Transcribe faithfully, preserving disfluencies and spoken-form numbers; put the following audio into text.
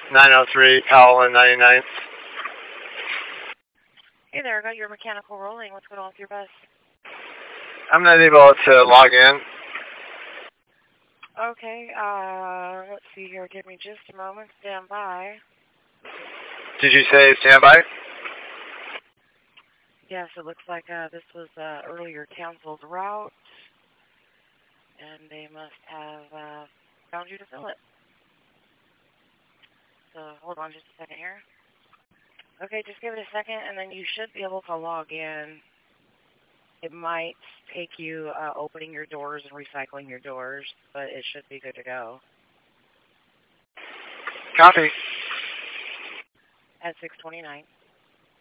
nine oh three Powell and ninety-ninth. Hey there, I got your mechanical rolling. What's going on with your bus? I'm not able to log in. Okay, uh, let's see here. Give me just a moment. Stand by. Did you say standby? Yes, it looks like uh, this was uh, earlier canceled route, and they must have uh, found you to fill it. So hold on just a second here. Okay, just give it a second, and then you should be able to log in. It might take you uh, opening your doors and recycling your doors, but it should be good to go. Copy. At six twenty-nine.